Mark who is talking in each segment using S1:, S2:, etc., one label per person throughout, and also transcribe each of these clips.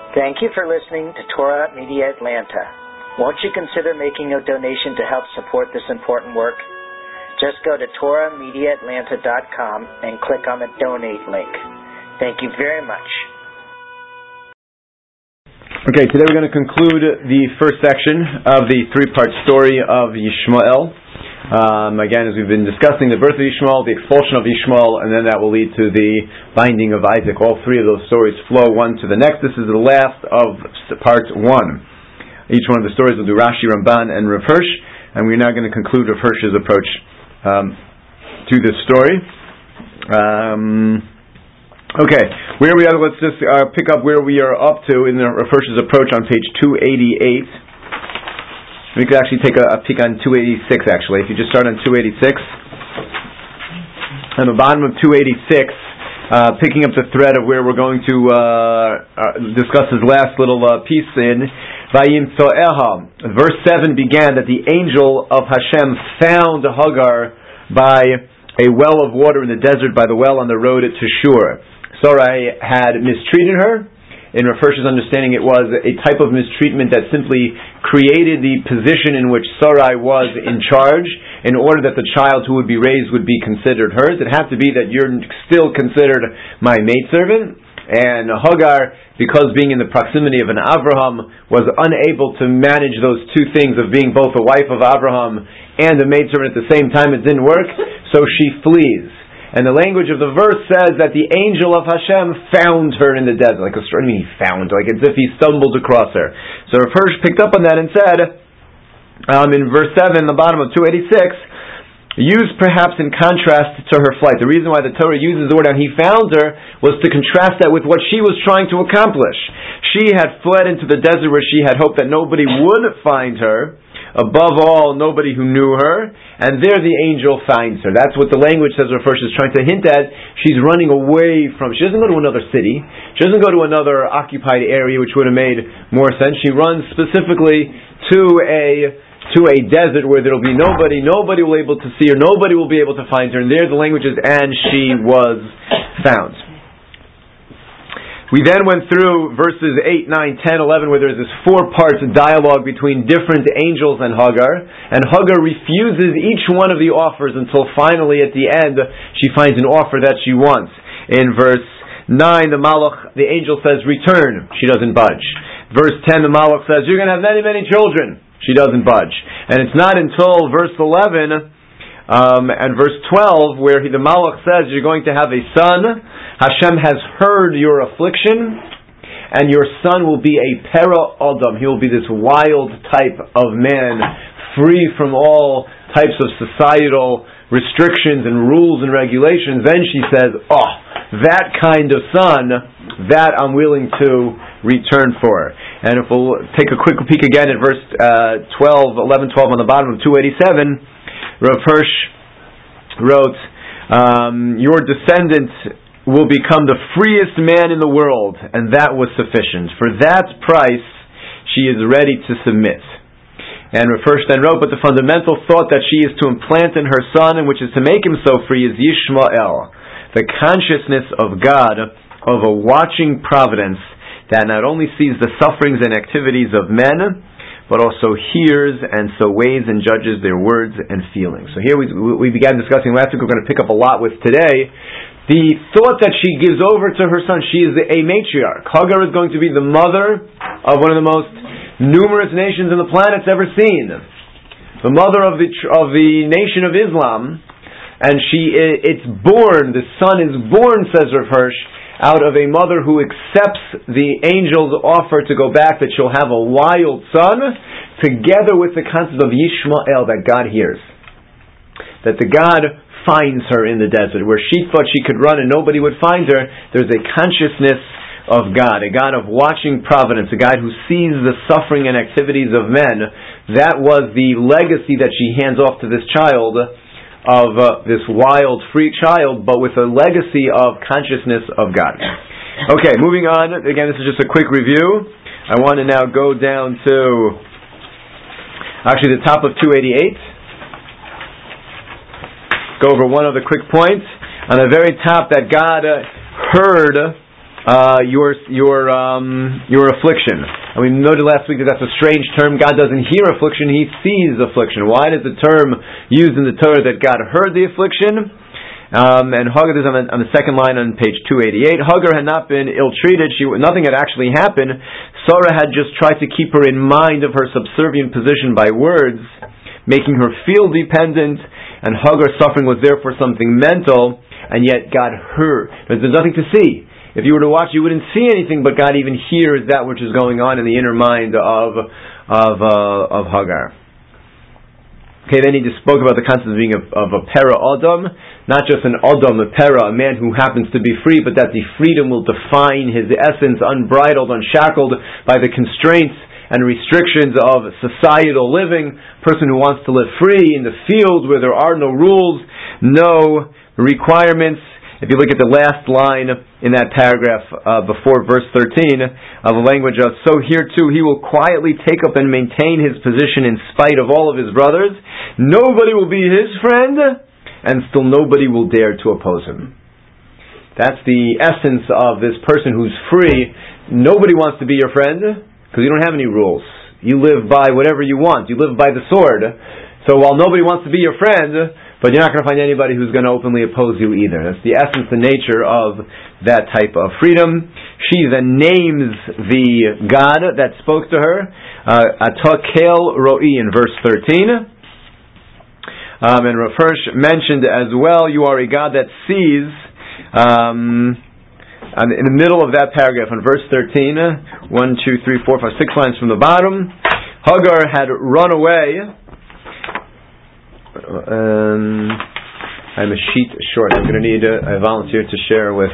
S1: Thank you for listening to Torah Media Atlanta. Won't you consider making a donation to help support this important work? Just go to TorahMediaAtlanta.com and click on the donate link. Thank you very much.
S2: Okay, today we're going to conclude the first section of the three-part story of Yishmael. Again, as we've been discussing the birth of Yishmael, the expulsion of Yishmael, and then that will lead to the binding of Isaac. All three of those stories flow one to the next. This is the last of part one. Each one of the stories will do Rashi, Ramban, and Rav Hirsch, and we're now going to conclude Rav Hirsch's approach to this story. Okay, where we are, let's just pick up where we are up to in the Rav Hirsch's approach on page 288. We could actually take a peek on 286, actually. If you just start on 286, on the bottom of 286, picking up the thread of where we're going to discuss his last little piece in Vayimtzoeha. Verse 7 began that the angel of Hashem found Hagar by a well of water in the desert, by the well on the road to Shur. Sarai had mistreated her. In Rav Hirsch's understanding, it was a type of mistreatment that simply created the position in which Sarai was in charge, in order that the child who would be raised would be considered hers. It had to be that you're still considered my maidservant. And Hagar, because being in the proximity of an Avraham, was unable to manage those two things of being both a wife of Avraham and a maidservant at the same time. It didn't work, so she flees. And the language of the verse says that the angel of Hashem found her in the desert. Like he found, like as if he stumbled across her. So Rav Hirsch picked up on that and said, in verse 7, the bottom of 286, used perhaps in contrast to her flight. The reason why the Torah uses the word "and he found her" was to contrast that with what she was trying to accomplish. She had fled into the desert where she had hoped that nobody would find her. Above all, nobody who knew her, and there the angel finds her. That's what the language says Rav Hirsch is trying to hint at. She's running away from, she doesn't go to another city, she doesn't go to another occupied area, which would have made more sense. She runs specifically to a desert where there will be nobody will be able to see her, nobody will be able to find her, and there the language is, and she was found. We then went through verses 8, 9, 10, 11, where there's this four-part dialogue between different angels and Hagar, and Hagar refuses each one of the offers until finally at the end she finds an offer that she wants. In verse 9, the angel says, return. She doesn't budge. Verse 10, the malach says, you're going to have many, many children. She doesn't budge. And it's not until verse 11 and verse 12 where the malach says, you're going to have a son. Hashem has heard your affliction, and your son will be a para adam. He will be this wild type of man, free from all types of societal restrictions and rules and regulations. Then she says, that kind of son, that I'm willing to return for. And if we'll take a quick peek again at verse 11, 12 on the bottom of 287, Rav Hirsch wrote, your descendant will become the freest man in the world, and that was sufficient. For that price, she is ready to submit. And Rav Hirsch then wrote, but the fundamental thought that she is to implant in her son, and which is to make him so free, is Yishmael, the consciousness of God, of a watching providence that not only sees the sufferings and activities of men, but also hears and so weighs and judges their words and feelings. So here we began discussing last week, we're going to pick up a lot with today, the thought that she gives over to her son. She is a matriarch. Hagar is going to be the mother of one of the most numerous nations in the planet's ever seen. The mother of the nation of Islam. And it's born, the son is born, says Rav Hirsch, out of a mother who accepts the angel's offer to go back, that she'll have a wild son, together with the concept of Yishmael that God hears. That the God finds her in the desert, where she thought she could run and nobody would find her. There's a consciousness of God, a God of watching providence, a God who sees the suffering and activities of men. That was the legacy that she hands off to this child, of this wild, free child, but with a legacy of consciousness of God. Okay, moving on. Again, this is just a quick review. I want to now go down to the top of 288. Go over one other quick point. On the very top, that God heard your affliction. And we noted last week that that's a strange term. God doesn't hear affliction, He sees affliction. Why does the term used in the Torah that God heard the affliction? And Hagar is on the second line on page 288. Hagar had not been ill-treated. Nothing had actually happened. Sarah had just tried to keep her in mind of her subservient position by words, making her feel dependent, and Hagar's suffering was therefore something mental, and yet God heard. There's nothing to see. If you were to watch, you wouldn't see anything, but God even hears that which is going on in the inner mind of Hagar. Okay, then he just spoke about the concept of being of a para Adam, not just an Adam, a para, a man who happens to be free, but that the freedom will define his essence, unbridled, unshackled by the constraints and restrictions of societal living. Person who wants to live free in the field where there are no rules, no requirements. If you look at the last line in that paragraph before verse 13 of the language of, so here too he will quietly take up and maintain his position in spite of all of his brothers. Nobody will be his friend, and still nobody will dare to oppose him. That's the essence of this person who's free. Nobody wants to be your friend because you don't have any rules. You live by whatever you want. You live by the sword. So while nobody wants to be your friend, but you're not going to find anybody who's going to openly oppose you either. That's the essence, the nature of that type of freedom. She then names the God that spoke to her, Atakel Ro'i in verse 13. And Rav Hirsch mentioned as well, you are a God that sees. And in the middle of that paragraph, in verse 13, 1, 2, 3, 4, 5, 6 lines from the bottom, Hagar had run away. I'm a sheet short. I'm going to need a volunteer to share with...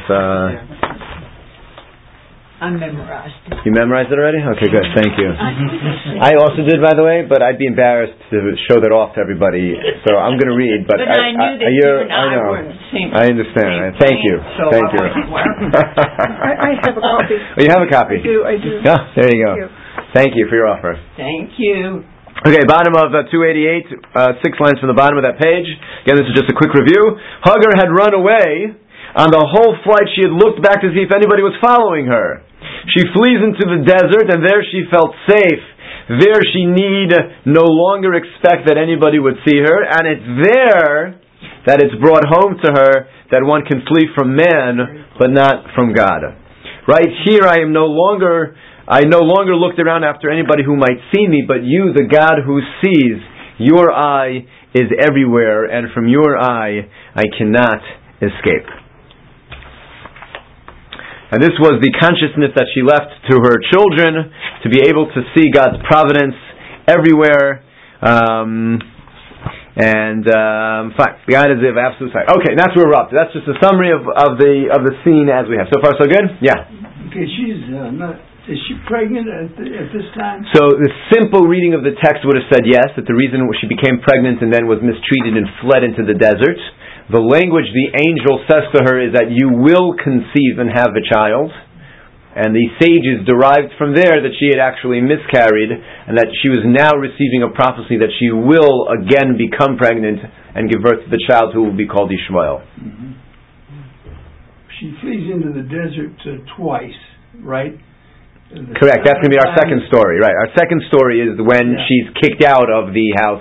S3: I memorized it.
S2: You memorized it already? Okay, good. Thank you. I also did, by the way, but I'd be embarrassed to show that off to everybody. So I'm going to read. But
S3: I knew that you and I were in the same.
S2: I understand. Thank you.
S3: So
S2: Thank you.
S4: I have a copy.
S2: Oh, you have a copy?
S4: I do.
S2: Yeah, there you go. Thank you for your offer.
S3: Thank you.
S2: Okay, bottom of 288, 6 lines from the bottom of that page. Again, this is just a quick review. Hagar had run away. On the whole flight, she had looked back to see if anybody was following her. She flees into the desert, and there she felt safe. There she need no longer expect that anybody would see her, and it's there that it's brought home to her that one can flee from man, but not from God. Right here, I no longer looked around after anybody who might see me, but you, the God who sees, your eye is everywhere, and from your eye I cannot escape. And this was the consciousness that she left to her children, to be able to see God's providence everywhere. Fine. God is of absolute sight. Okay, that's where we're up to. That's just a summary of the scene as we have. So far, so good? Yeah.
S5: Okay, is she pregnant at this time?
S2: So the simple reading of the text would have said yes, that the reason she became pregnant and then was mistreated and fled into the desert. The language the angel says to her is that you will conceive and have a child. And the sages derived from there that she had actually miscarried and that she was now receiving a prophecy that she will again become pregnant and give birth to the child who will be called Ishmael.
S5: Mm-hmm. She flees into the desert twice, right?
S2: Correct. That's going to be our second story, right? Our second story is when she's kicked out of the house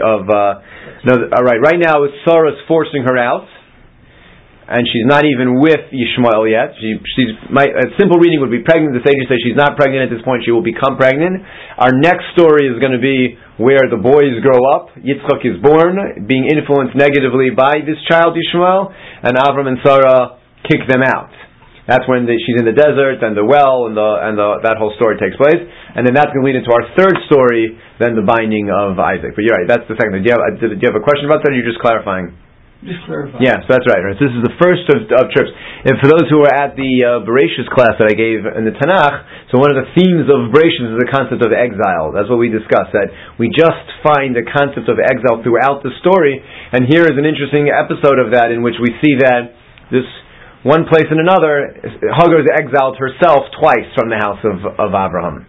S2: right now Sarah's forcing her out, and she's not even with Yishmael yet. A simple reading would be pregnant. The sages say she's not pregnant at this point. She will become pregnant. Our next story is going to be where the boys grow up. Yitzchak is born, being influenced negatively by this child Yishmael, and Avram and Sarah kick them out. That's when she's in the desert and the well and that whole story takes place, and then that's going to lead into our third story, then the binding of Isaac. But you're right, that's the second. Do you have a question about that, or are you just clarifying?
S5: Just clarifying.
S2: Yes, that's right. This is the first of trips. And for those who were at the Bereshis class that I gave in the Tanakh, so one of the themes of Bereshis is the concept of exile. That's what we discussed. That we just find the concept of exile throughout the story, and here is an interesting episode of that in which we see that this. One place and another, Hagar is exiled herself twice from the house of Abraham.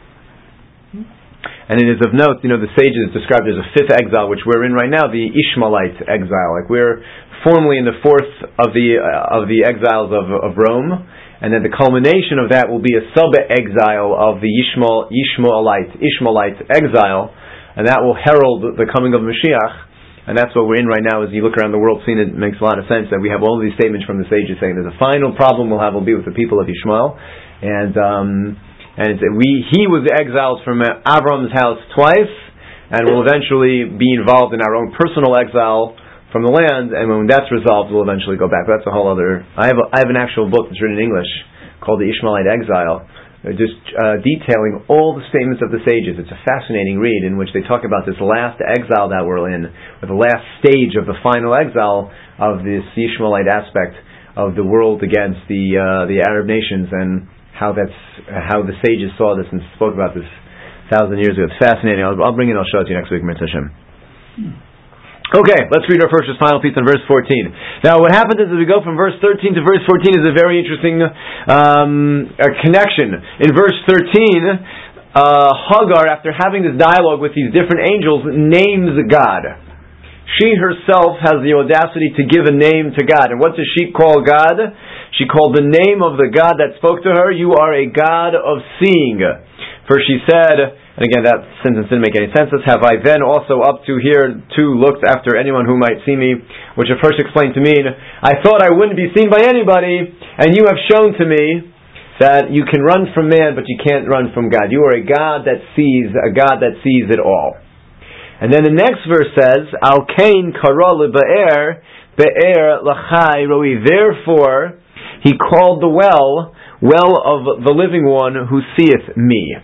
S2: And it is of note, the sages described as a fifth exile, which we're in right now, the Ishmaelite exile. Like we're formally in the fourth of the exiles of Rome, and then the culmination of that will be a sub-exile of the Ishmaelite exile, and that will herald the coming of Mashiach. And that's what we're in right now. As you look around the world scene, it makes a lot of sense that we have all of these statements from the sages saying that the final problem we'll have will be with the people of Ishmael, and he was exiled from Avram's house twice, and will eventually be involved in our own personal exile from the land, and when that's resolved, we'll eventually go back. But that's a whole other... I have an actual book that's written in English called The Ishmaelite Exile, just detailing all the statements of the sages. It's a fascinating read in which they talk about this last exile that we're in, or the last stage of the final exile of this Ishmaelite aspect of the world against the Arab nations, and how the sages saw this and spoke about this 1,000 years ago. It's fascinating. I'll bring it. I'll show it to you next week, Mitzvah Hashem. Okay, let's read our first final piece on verse 14. Now, what happens is, as we go from verse 13 to verse 14 is a very interesting connection. In verse 13, Hagar, after having this dialogue with these different angels, names God. She herself has the audacity to give a name to God. And what does she call God? She called the name of the God that spoke to her, "You are a God of seeing." For she said, and again, that sentence didn't make any sense. Have I then also up to here too looked after anyone who might see me? Which at first explained to mean, I thought I wouldn't be seen by anybody, and you have shown to me that you can run from man, but you can't run from God. You are a God that sees it all. And then the next verse says, Al kain kara le'be'er, be'er l'chai roi. Therefore, he called the well of the living one who seeth me.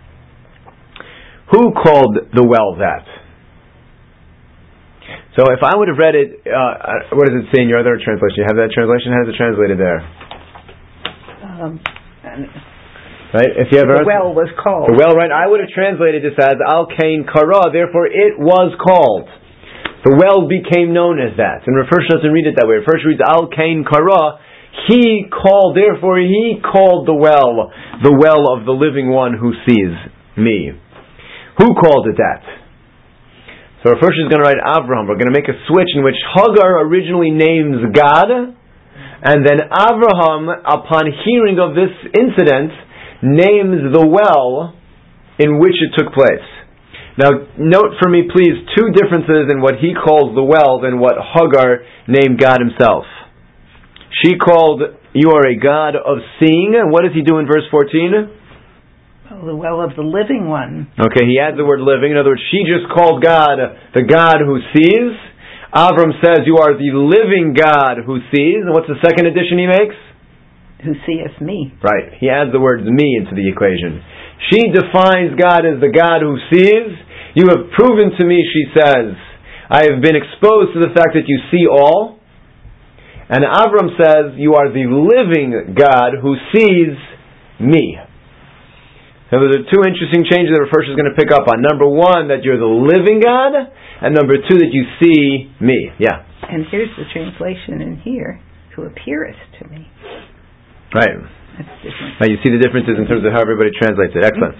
S2: Who called the well that? So if I would have read it, what does it say in your other translation? You have that translation? How is it translated there? Right? If you have
S4: the well was called.
S2: The well, right? I would have translated this as Al kain kara, therefore it was called. The well became known as that. And Rav Hirsch doesn't read it that way. Rav Hirsch reads Al kain kara, he called, therefore he called the well of the living one who sees me. Who called it that? So first is going to write Avraham. We're going to make a switch in which Hagar originally names God, and then Avraham, upon hearing of this incident, names the well in which it took place. Now, note for me, please, two differences in what he calls the well than what Hagar named God himself. She called, "You are a God of seeing." And what does he do in verse 14?
S4: The well of the living one.
S2: Okay, he adds the word living. In other words, she just called God the God who sees. Avram says, "You are the living God who sees." And what's the second addition he makes?
S4: Who seeth me.
S2: Right. He adds the word me into the equation. She defines God as the God who sees. You have proven to me, she says, I have been exposed to the fact that you see all. And Avram says, you are the living God who sees me. So there are two interesting changes that Rav Hirsch is going to pick up on. Number one, that you're the living God, and number two, that you see me. Yeah.
S4: And here's the translation in here, who appeareth to me.
S2: Right.
S4: That's different.
S2: Now you see the differences in terms of how everybody translates it. Excellent.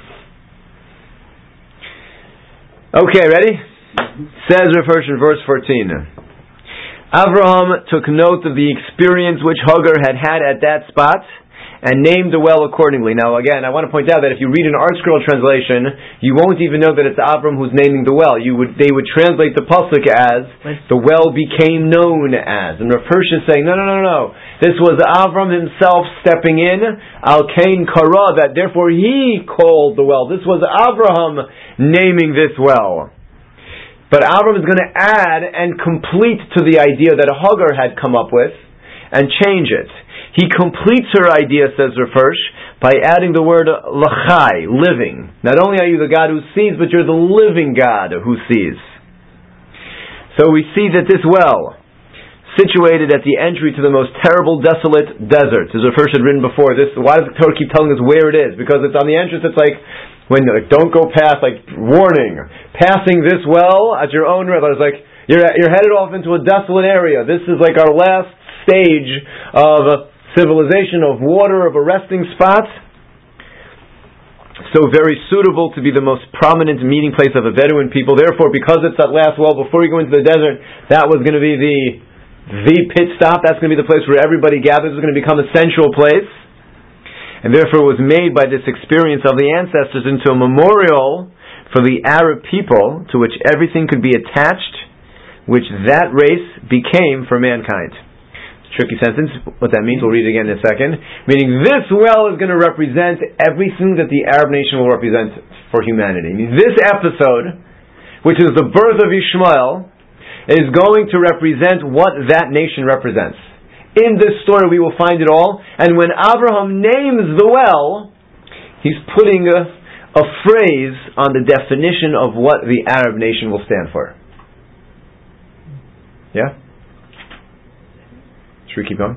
S2: Okay, ready? Says Rav Hirsch in verse 14. Avraham took note of the experience which Hagar had at that spot, and named the well accordingly. Now again, I want to point out that if you read an Art Scroll translation, you won't even know that it's Avram who's naming the well. They would translate the pasuk as, the well became known as. And Rav Hirsch is saying, no. This was Avram himself stepping in, Al kain kara, that therefore he called the well. This was Avraham naming this well. But Avram is going to add and complete to the idea that Hagar had come up with, and change it. He completes her idea, says Rav Hirsch, by adding the word lachai, living. Not only are you the God who sees, but you're the living God who sees. So we see that this well, situated at the entry to the most terrible, desolate desert, as Rav Hirsch had written before, why does the Torah keep telling us where it is? Because it's on the entrance, it's like, don't go past, warning, passing this well at your own risk. It's like, you're headed off into a desolate area. This is like our last stage of civilization, of water, of a resting spot. So very suitable to be the most prominent meeting place of a Bedouin people. Therefore, because it's that last well before you go into the desert, that was going to be the pit stop. That's going to be the place where everybody gathers. It's going to become a central place. and therefore was made by this experience of the ancestors into a memorial for the Arab people to which everything could be attached, which that race became for mankind. Tricky sentence. What that means, we'll read it again in a second. Meaning, this well is going to represent everything that the Arab nation will represent for humanity. I mean, this episode, which is the birth of Ishmael, is going to represent what that nation represents. In this story we will find it all, and when Abraham names the well, he's putting a phrase on the definition of what the Arab nation will stand for. Yeah? Should we keep going?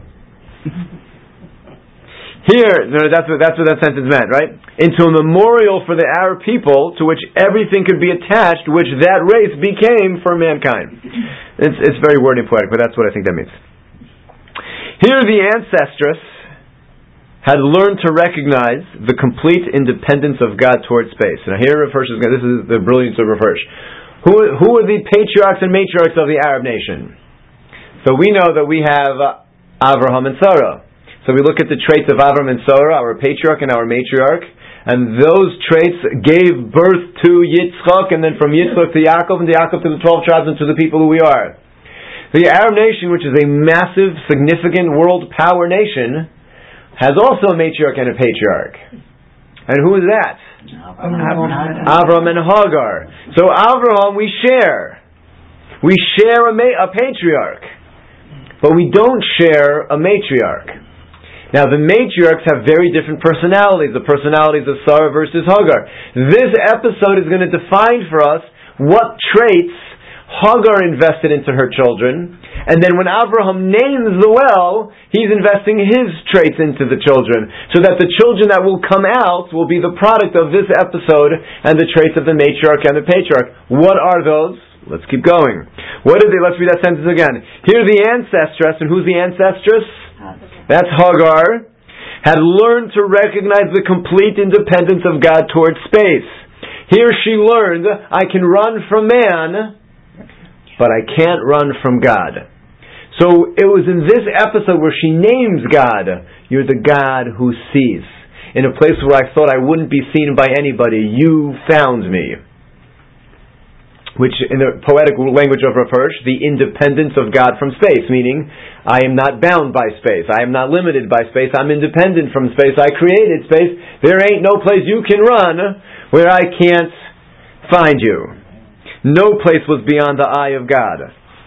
S2: Here, that's what that sentence meant, right? Into a memorial for the Arab people to which everything could be attached, which that race became for mankind. It's very wordy and poetic, but that's what I think that means. Here the ancestress had learned to recognize the complete independence of God towards space. Now here Rav Hirsch this is the brilliance of Rav Hirsch. Who are the patriarchs and matriarchs of the Arab nation? So we know that we have Avraham and Sarah. So we look at the traits of Avraham and Sarah, our patriarch and our matriarch, and those traits gave birth to Yitzchak, and then from Yitzchak to Yaakov, and to Yaakov to the 12 tribes, and to the people who we are. The Arab nation, which is a massive, significant world power nation, has also a matriarch and a patriarch. And who is that? Avraham and Hagar. So Avraham we share. We share a patriarch. But we don't share a matriarch. Now the matriarchs have very different personalities. The personalities of Sarah versus Hagar. This episode is going to define for us what traits Hagar invested into her children, and then when Abraham names the well, he's investing his traits into the children, so that the children that will come out will be the product of this episode and the traits of the matriarch and the patriarch. What are those? Let's keep going. What are they? Let's read that sentence again. Here the ancestress, and who's the ancestress? That's Hagar, had learned to recognize the complete independence of God towards space. Here she learned, I can run from man, but I can't run from God. So it was in this episode where she names God, you're the God who sees. In a place where I thought I wouldn't be seen by anybody, you found me. Which, in the poetic language of Rav Hirsch, the independence of God from space, meaning, I am not bound by space, I am not limited by space, I'm independent from space, I created space, there ain't no place you can run where I can't find you. No place was beyond the eye of God.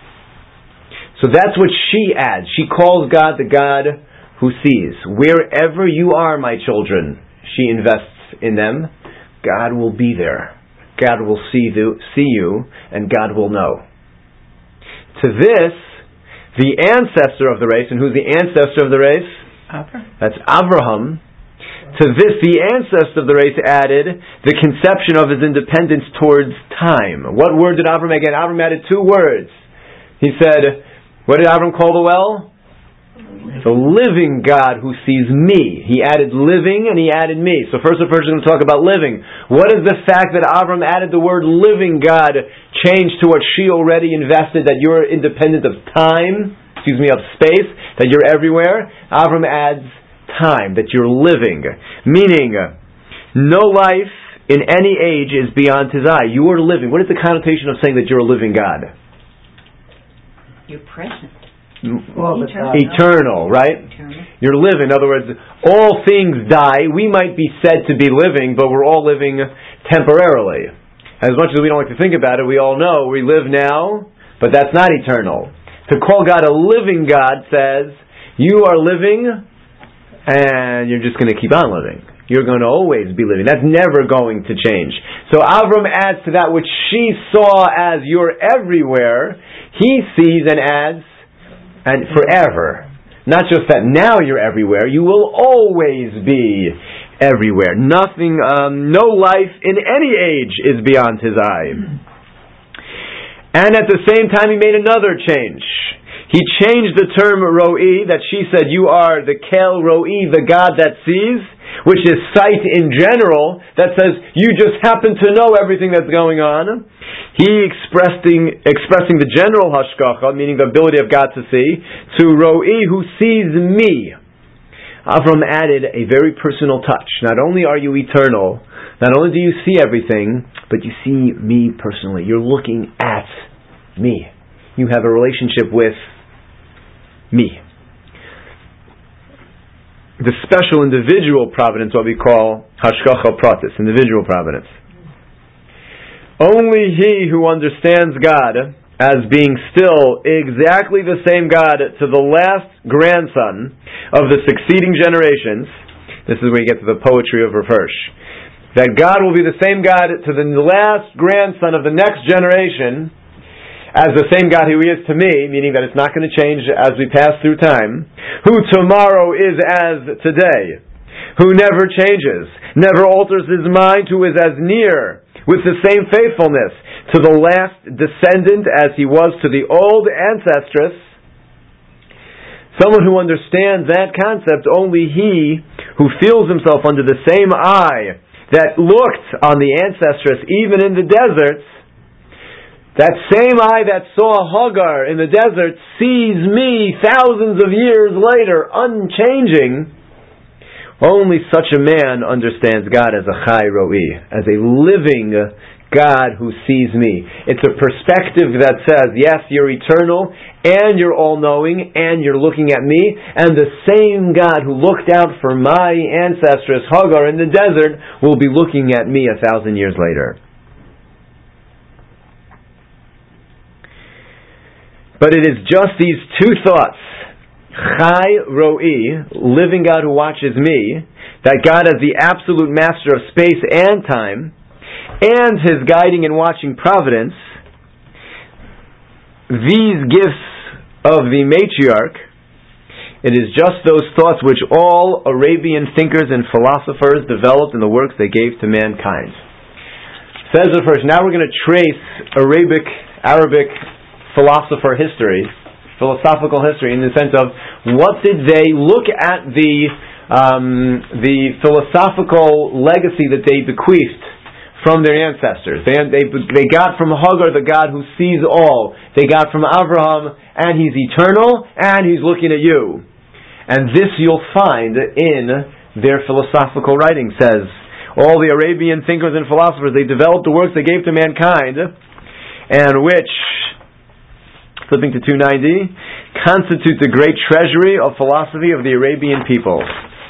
S2: So that's what she adds. She calls God the God who sees. Wherever you are, my children, she invests in them. God will be there. God will see you, and God will know. To this, the ancestor of the race, and who's the ancestor of the race? That's Avraham. To this, the ancestor of the race added the conception of his independence towards time. What word did Avram add? Avram added 2 words. He said, what did Avram call the well? The living God who sees me. He added living and he added me. So first is going to talk about living. What is the fact that Avram added the word living God changed to what she already invested, that you're independent of time, of space, that you're everywhere? Avram adds time, that you're living. Meaning, no life in any age is beyond his eye. You are living. What is the connotation of saying that you're a living God?
S3: You're present.
S2: Eternal, right? Eternal. You're living. In other words, all things die. We might be said to be living, but we're all living temporarily. As much as we don't like to think about it, we all know we live now, but that's not eternal. To call God a living God says, you are living, and you're just going to keep on living. You're going to always be living. That's never going to change. So Avram adds to that which she saw as you're everywhere. He sees and adds, and forever. Not just that now you're everywhere, you will always be everywhere. Nothing, no life in any age is beyond his eye. And at the same time he made another change. He changed the term ro'i, that she said you are the kel ro'i, the God that sees, which is sight in general, that says you just happen to know everything that's going on. He expressing the general hashgacha, meaning the ability of God to see, to ro'i, who sees me. Avram added a very personal touch. Not only are you eternal, not only do you see everything, but you see me personally. You're looking at me. You have a relationship with me. The special individual providence, what we call hashgacha pratis, individual providence. Only he who understands God as being still exactly the same God to the last grandson of the succeeding generations, this is where you get to the poetry of Rav Hirsch, that God will be the same God to the last grandson of the next generation as the same God who He is to me, meaning that it's not going to change as we pass through time, who tomorrow is as today, who never changes, never alters His mind, who is as near with the same faithfulness to the last descendant as He was to the old ancestress. Someone who understands that concept, only he who feels himself under the same eye that looked on the ancestress even in the deserts, that same eye that saw Hagar in the desert sees me thousands of years later unchanging. Only such a man understands God as a Chai Ro'i, as a living God who sees me. It's a perspective that says, yes, you're eternal, and you're all-knowing, and you're looking at me, and the same God who looked out for my ancestress Hagar in the desert will be looking at me 1,000 years later. But it is just these two thoughts, Chai Ro'i, living God who watches me, that God as the absolute master of space and time, and His guiding and watching providence, these gifts of the matriarch, it is just those thoughts which all Arabian thinkers and philosophers developed in the works they gave to mankind. Says the first, now we're going to trace Arabic philosophical history in the sense of what did they look at the philosophical legacy that they bequeathed from their ancestors. They got from Hagar the God who sees all. They got from Abraham, and He's eternal, and He's looking at you. And this you'll find in their philosophical writing. Says all the Arabian thinkers and philosophers, they developed the works they gave to mankind, and which, flipping to 290, constitute the great treasury of philosophy of the Arabian people.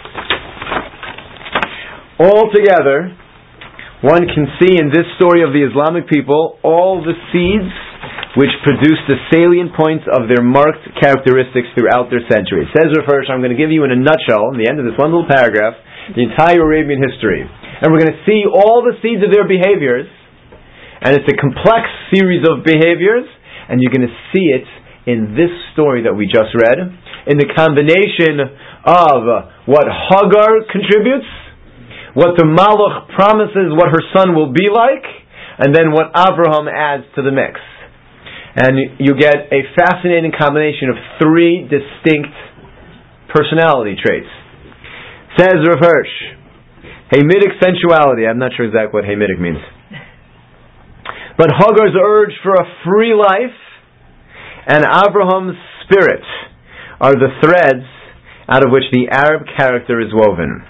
S2: Altogether, one can see in this story of the Islamic people all the seeds which produce the salient points of their marked characteristics throughout their century. It says Rav Hirsch, I'm going to give you in a nutshell, in the end of this one little paragraph, the entire Arabian history. And we're going to see all the seeds of their behaviors, and it's a complex series of behaviors, and you're going to see it in this story that we just read, in the combination of what Hagar contributes, what the Malach promises what her son will be like, and then what Abraham adds to the mix. And you get a fascinating combination of three distinct personality traits. Says Rav Hirsch, Hamitic sensuality, I'm not sure exactly what Hamitic means, but Hagar's urge for a free life and Abraham's spirit are the threads out of which the Arab character is woven.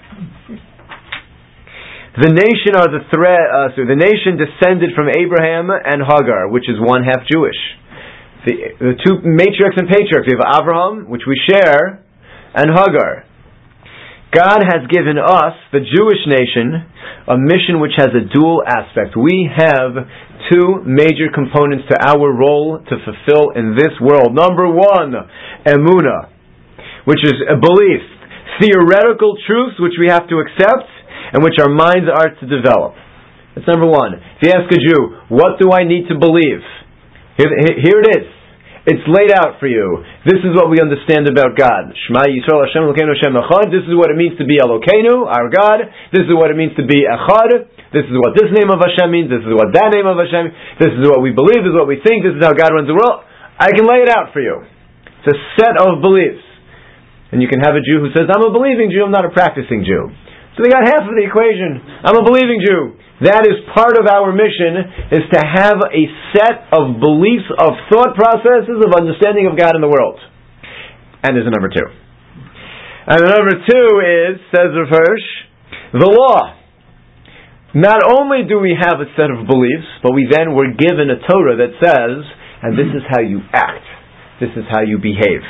S2: The nation the nation descended from Abraham and Hagar, which is one half Jewish. The two matriarchs and patriarchs, we have Abraham, which we share, and Hagar. God has given us, the Jewish nation, a mission which has a dual aspect. We have two major components to our role to fulfill in this world. Number one, emunah, which is a belief, theoretical truths which we have to accept, and which our minds are to develop. That's number one. If you ask a Jew, what do I need to believe? Here it is. It's laid out for you. This is what we understand about God. Shema Yisrael Hashem Elokeinu Hashem Echad. This is what it means to be Elokeinu, our God. This is what it means to be Echad. This is what this name of Hashem means. This is what that name of Hashem means. This is what we believe. This is what we think. This is how God runs the world. I can lay it out for you. It's a set of beliefs. And you can have a Jew who says, I'm a believing Jew, I'm not a practicing Jew. So they got half of the equation. I'm a believing Jew. That is part of our mission, is to have a set of beliefs, of thought processes, of understanding of God in the world. And there's a number two. And number 2 is, says Rav Hirsch, the law. Not only do we have a set of beliefs, but we then were given a Torah that says, and this is how you act, this is how you behave.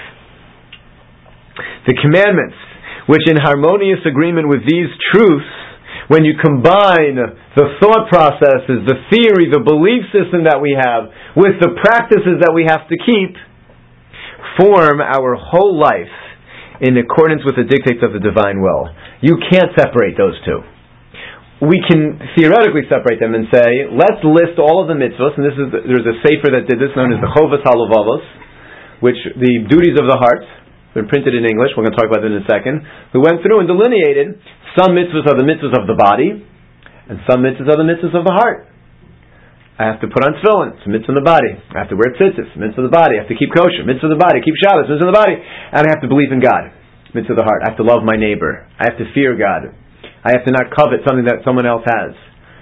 S2: The commandments, which in harmonious agreement with these truths, when you combine the thought processes, the theory, the belief system that we have, with the practices that we have to keep, form our whole life in accordance with the dictates of the divine will. You can't separate those two. We can theoretically separate them and say, let's list all of the mitzvahs, and there's a sefer that did this, known as the Chovas HaLevavos, which the duties of the heart, they're printed in English, we're going to talk about it in a second, who went through and delineated some mitzvahs are the mitzvahs of the body, and some mitzvahs are the mitzvahs of the heart. I have to put on tefillin, it's a mitzvah in the body. I have to wear tzitzis, mitzvah of the body. I have to keep kosher, mitzvah of the body. Keep Shabbos, mitzvah of the body. And I have to believe in God, mitzvah of the heart. I have to love my neighbor. I have to fear God. I have to not covet something that someone else has.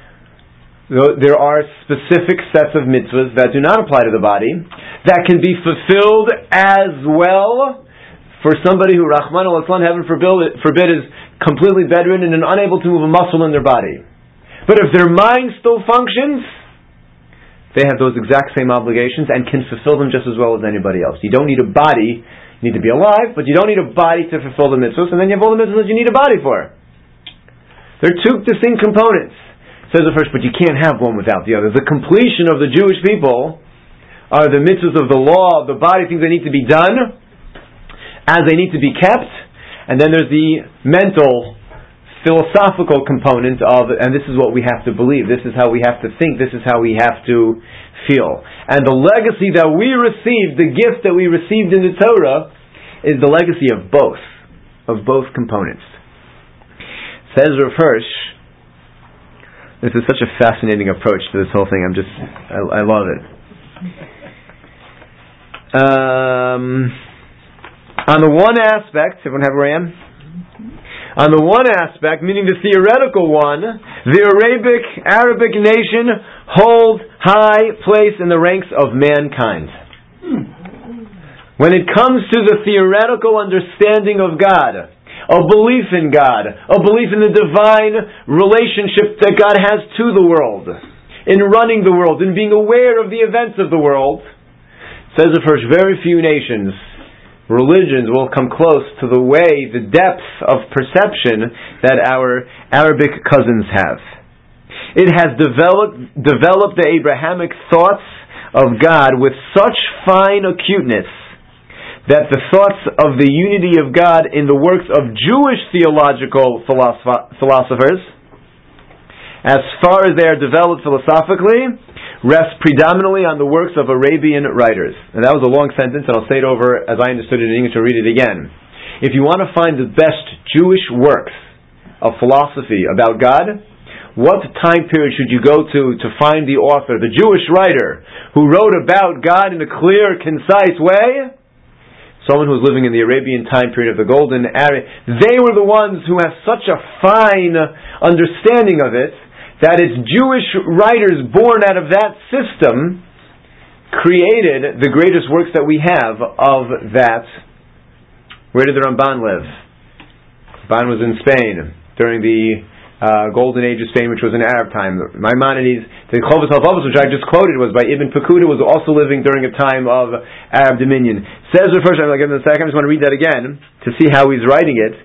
S2: There are specific sets of mitzvahs that do not apply to the body, that can be fulfilled as well for somebody who, Rahman al-Aslan, heaven forbid, is completely bedridden and unable to move a muscle in their body. But if their mind still functions, they have those exact same obligations and can fulfill them just as well as anybody else. You don't need a body, you need to be alive, but you don't need a body to fulfill the mitzvahs, and then you have all the mitzvahs you need a body for. They're two distinct components. Says the first, but you can't have one without the other. The completion of the Jewish people are the mitzvahs of the law, of the body, things that need to be done, as they need to be kept, and then there's the mental, philosophical component of, and this is what we have to believe, this is how we have to think, this is how we have to feel. And the legacy that we received, the gift that we received in the Torah, is the legacy of both components. Says Rav Hirsch, this is such a fascinating approach to this whole thing, I love it. On the one aspect, everyone have where I am? On the one aspect, meaning the theoretical one, the Arabic nation holds high place in the ranks of mankind. When it comes to the theoretical understanding of God, a belief in God, a belief in the divine relationship that God has to the world, in running the world, in being aware of the events of the world, says the first, very few nations, religions will come close to the way, the depth of perception that our Arabic cousins have. It has developed the Abrahamic thoughts of God with such fine acuteness that the thoughts of the unity of God in the works of Jewish theological philosophers, as far as they are developed philosophically, rest predominantly on the works of Arabian writers. And that was a long sentence, and I'll say it over as I understood it in English. I'll read it again. If you want to find the best Jewish works of philosophy about God, what time period should you go to find the author, the Jewish writer, who wrote about God in a clear, concise way? Someone who was living in the Arabian time period of the Golden Era. They were the ones who have such a fine understanding of it, that it's Jewish writers born out of that system created the greatest works that we have of that. Where did the Ramban live? Ramban was in Spain during the Golden Age of Spain, which was in Arab time. Maimonides, the Chovas HaLevavos, which I just quoted, was by Ibn Pakuda, was also living during a time of Arab dominion. Says the first, I'm going to give it in a second, I just want to read that again to see how he's writing it.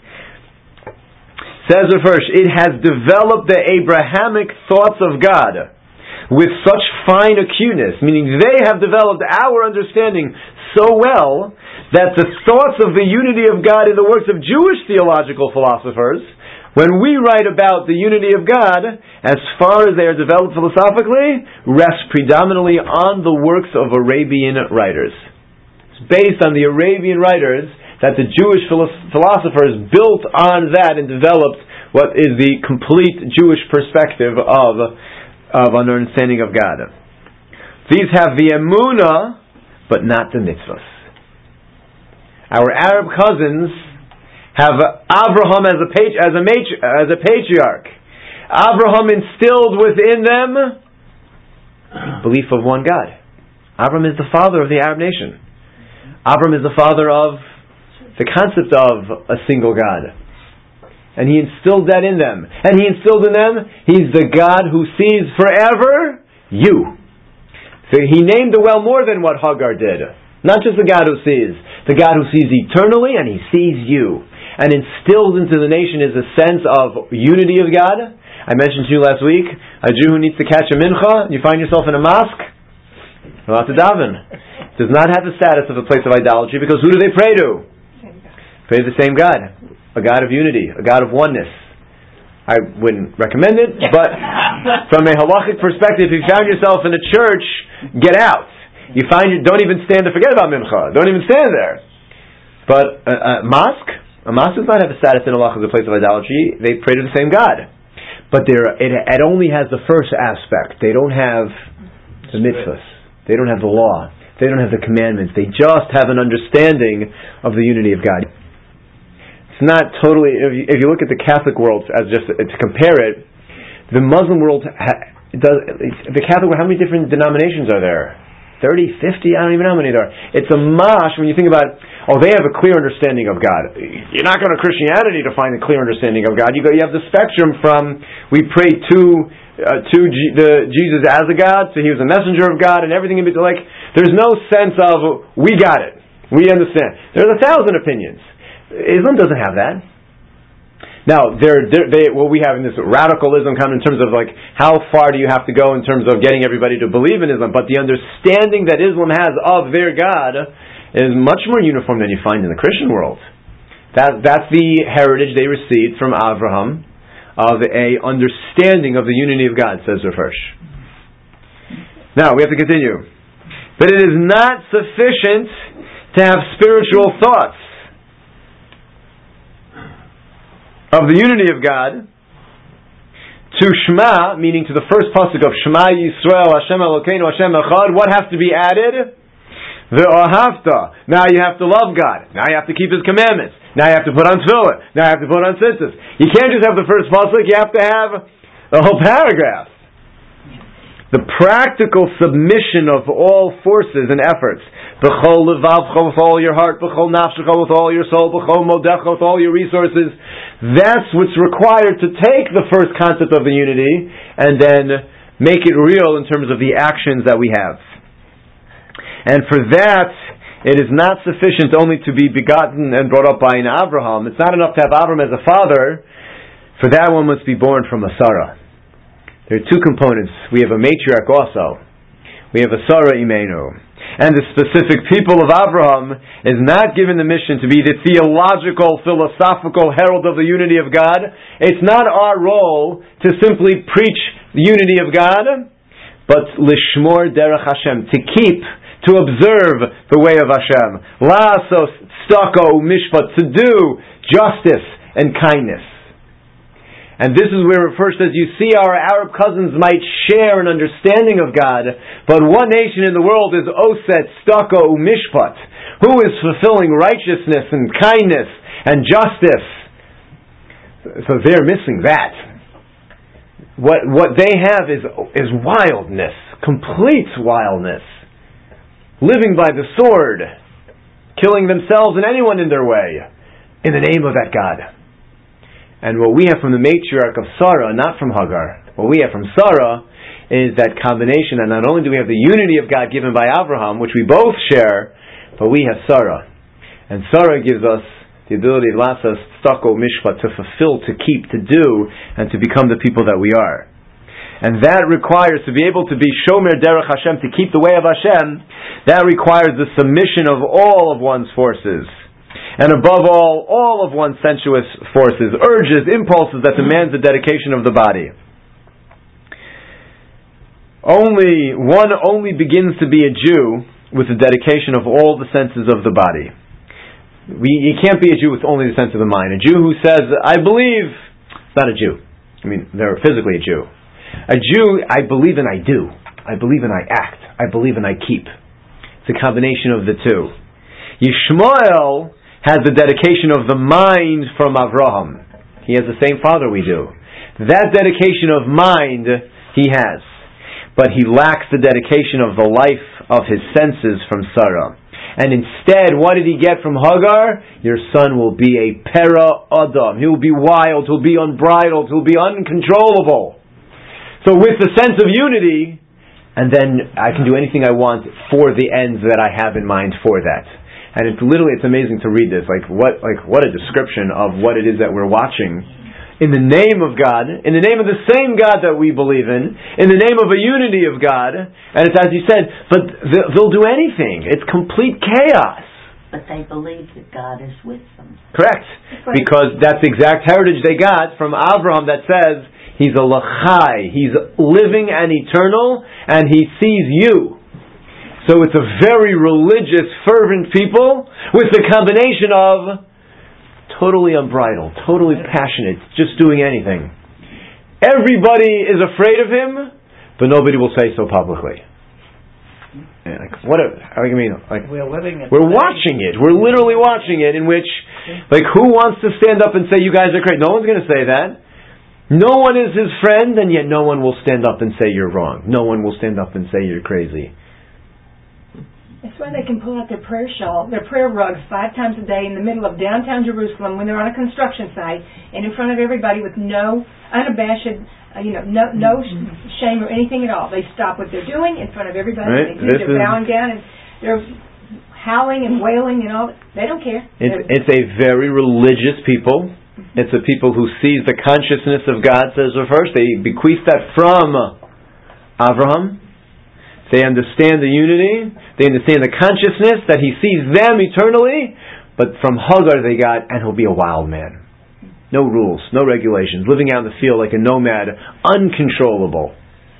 S2: Says the first, it has developed the Abrahamic thoughts of God with such fine acuteness, meaning they have developed our understanding so well that the thoughts of the unity of God in the works of Jewish theological philosophers, when we write about the unity of God, as far as they are developed philosophically, rest predominantly on the works of Arabian writers. It's based on the Arabian writers that the Jewish philosophers built on that and developed what is the complete Jewish perspective of an understanding of God. These have the emunah, but not the mitzvahs. Our Arab cousins have Abraham as a patriarch. Abraham instilled within them belief of one God. Abraham is the father of the Arab nation. Abraham is the father of the concept of a single God. And He instilled that in them. And He instilled in them, He's the God who sees forever you. So He named the well more than what Hagar did. Not just the God who sees eternally, and He sees you. And instilled into the nation is a sense of unity of God. I mentioned to you last week, a Jew who needs to catch a mincha, you find yourself in a mosque, you're allowed to daven. Does not have the status of a place of idolatry, because who do they pray to? Pray to the same God. A God of unity, a God of oneness. I wouldn't recommend it, but from a halachic perspective, if you found yourself in a church, get out. Don't even stand to forget about mincha. Don't even stand there. But a mosque does not have a status in halacha as a place of idolatry. They pray to the same God. But it only has the first aspect. They don't have the mitzvahs. They don't have the law. They don't have the commandments. They just have an understanding of the unity of God. It's not totally, if you look at the Catholic world, as just to compare it, the Muslim world the Catholic world, how many different denominations are there? 30, 50? I don't even know how many there are. It's a mash when you think about, they have a clear understanding of God. You're not going to Christianity to find a clear understanding of God. You have the spectrum from, we pray to Jesus as a God, to He was a messenger of God, and everything in between. Like, there's no sense of, we got it. We understand. There's 1,000 opinions. Islam doesn't have that. Now, what we have in this radicalism come in terms of like how far do you have to go in terms of getting everybody to believe in Islam, but the understanding that Islam has of their God is much more uniform than you find in the Christian world. That's the heritage they received from Abraham of a understanding of the unity of God, says Rav Hirsch. Now, we have to continue. But it is not sufficient to have spiritual thoughts of the unity of God, to Shema, meaning to the first pasuk of Shema Yisrael, Hashem Elokeinu, Hashem Echad, what has to be added? Ve'ahavta. Now you have to love God. Now you have to keep His commandments. Now you have to put on tefillin. Now you have to put on tzitzis. You can't just have the first pasuk, you have to have the whole paragraph. The practical submission of all forces and efforts. B'chol levavcha, with all your heart. B'chol nafshecha, with all your soul. B'chol modecha, with all your resources. That's what's required to take the first concept of the unity and then make it real in terms of the actions that we have. And for that, it is not sufficient only to be begotten and brought up by an Abraham. It's not enough to have Abraham as a father. For that, one must be born from a Sarah. There are two components. We have a matriarch also. We have a Sarah Imenu. And the specific people of Abraham is not given the mission to be the theological, philosophical herald of the unity of God. It's not our role to simply preach the unity of God, but lishmor derech Hashem, to keep, to observe the way of Hashem. La'asos stako mishpat, to do justice and kindness. And this is where it first says, you see, our Arab cousins might share an understanding of God, but one nation in the world is Oset, Stako, Mishpat, who is fulfilling righteousness and kindness and justice. So they're missing that. What they have is wildness, complete wildness. Living by the sword, killing themselves and anyone in their way, in the name of that God. And what we have from the matriarch of Sarah, not from Hagar, what we have from Sarah is that combination, and not only do we have the unity of God given by Abraham, which we both share, but we have Sarah. And Sarah gives us the ability of Lasas, Stako, Mishpat, to fulfill, to keep, to do, and to become the people that we are. And that requires, to be able to be Shomer Derech Hashem, to keep the way of Hashem, that requires the submission of all of one's forces. And above all of one's sensuous forces, urges, impulses that demands the dedication of the body. One only begins to be a Jew with the dedication of all the senses of the body. You can't be a Jew with only the sense of the mind. A Jew who says, I believe, is not a Jew. I mean, they're physically a Jew. A Jew, I believe and I do. I believe and I act. I believe and I keep. It's a combination of the two. Yishmael has the dedication of the mind from Avraham. He has the same father we do. That dedication of mind he has. But he lacks the dedication of the life of his senses from Sarah. And instead, what did he get from Hagar? Your son will be a para adam. He will be wild, he'll be unbridled, he'll be uncontrollable. So with the sense of unity, and then I can do anything I want for the ends that I have in mind for that. And it's amazing to read this. What a description of what it is that we're watching. In the name of God, in the name of the same God that we believe in the name of a unity of God, and it's as you said, but they'll do anything. It's complete chaos.
S3: But they believe that God is with them.
S2: Correct. Because that's the exact heritage they got from Abraham that says, he's a lachai, he's living and eternal, and he sees you. So it's a very religious, fervent people with the combination of totally unbridled, totally passionate, just doing anything. Everybody is afraid of him, but nobody will say so publicly. We're watching it. We're literally watching it, in which, who wants to stand up and say, you guys are crazy? No one's going to say that. No one is his friend, and yet no one will stand up and say you're wrong. No one will stand up and say you're crazy.
S6: That's why they can pull out their prayer shawl, their prayer rugs 5 times a day in the middle of downtown Jerusalem when they're on a construction site and in front of everybody with no unabashed, no shame or anything at all. They stop what they're doing in front of everybody. Right. They're bowing down and they're howling and wailing and all. They don't care.
S2: It's a very religious people. It's a people who sees the consciousness of God, says the verse. They bequeath that from Abraham. They understand the unity. They understand the consciousness that he sees them eternally. But from Hagar they got, and he'll be a wild man. No rules, no regulations, living out in the field like a nomad, uncontrollable.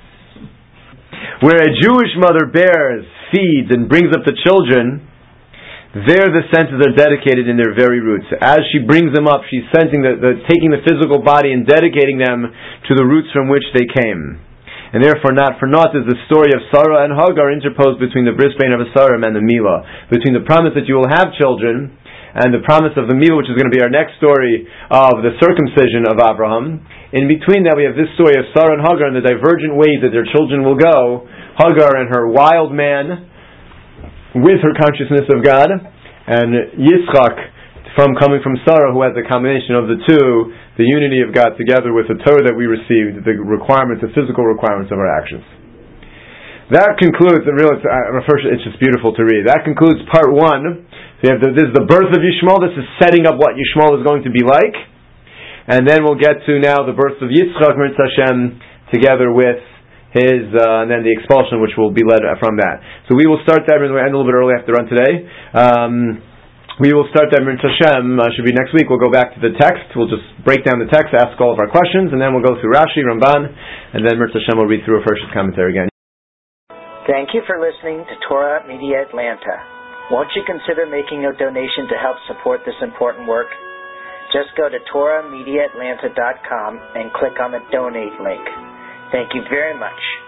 S2: Where a Jewish mother bears, feeds, and brings up the children, there the senses are dedicated in their very roots. As she brings them up, she's sensing taking the physical body and dedicating them to the roots from which they came. And therefore, not for naught is the story of Sarah and Hagar interposed between the bris bein of Asarim and the Milah, between the promise that you will have children and the promise of the Milah, which is going to be our next story of the circumcision of Abraham. In between that, we have this story of Sarah and Hagar and the divergent ways that their children will go. Hagar and her wild man with her consciousness of God, and Yitzchak coming from Sarah, who has a combination of the two, the unity of God together with the Torah that we received, the requirements, the physical requirements of our actions. That concludes, it's just beautiful to read. That concludes part 1. This is the birth of Yishmael. This is setting up what Yishmael is going to be like. And then we'll get to now the birth of Yitzchak, Mirz Hashem, together with his, and then the expulsion, which will be led from that. So we will start that, we'll end a little bit early, I have to run today. We will start that Mirz Hashem, should be next week. We'll go back to the text. We'll just break down the text, ask all of our questions, and then we'll go through Rashi, Ramban, and then Mirz Hashem will read through a first commentary again.
S1: Thank you for listening to Torah Media Atlanta. Won't you consider making a donation to help support this important work? Just go to TorahMediaAtlanta.com and click on the donate link. Thank you very much.